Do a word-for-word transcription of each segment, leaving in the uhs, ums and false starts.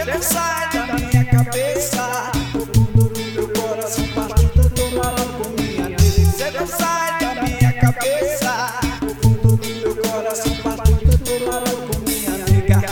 Você não sai da minha cabeça, o fundo do meu coração partido, tô maluco, minha nega. Você não sai da minha cabeça, o fundo do meu coração partido, tô maluco, minha nega.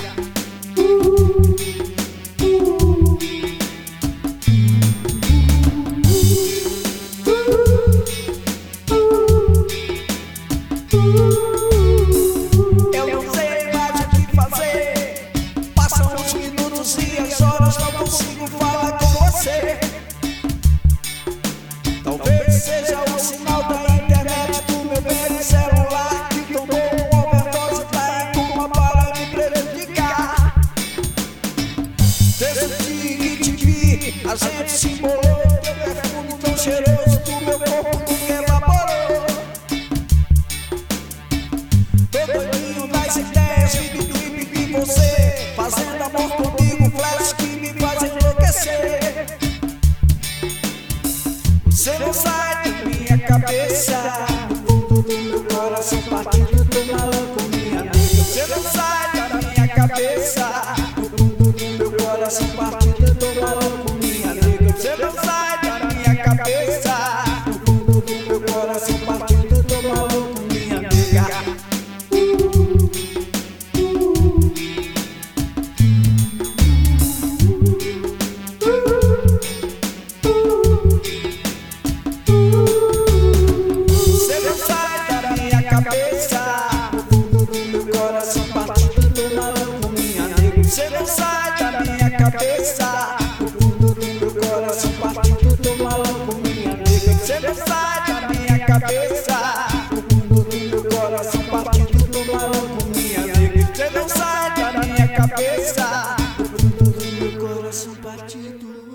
Eu não sei mais o que fazer, passam os minutos e as horas, não consigo falar com você. Talvez seja o sinal da internet do meu velho celular que tomou uma overdose, tá em coma para me prejudicar. Desde o dia que te vi, a gente se embolou, teu perfume tão cheiroso do meu corpo nunca elaborou. Tô doidinho das ideias, videoclipe de você, fazendo amor comigo, flash que me faz enlouquecer. Você não sai da minha cabeça, no fundo do meu coração partido, tô maluco, minha amiga. Você não sai da minha cabeça, no fundo do meu coração partido, tô maluco, minha amiga. Você não sai da minha cabeça, no fundo do meu coração partido, tô maluco, minha amiga. Você não sai da minha cabeça, no fundo do meu coração partido, tô maluco, minha nega. Você não sai da minha cabeça, no fundo do meu coração partido, tô maluco, minha nega. Você não sai da minha cabeça, no fundo do meu coração partido, tô maluco, minha nega. Você não sai da minha cabeça, no fundo do meu coração partido.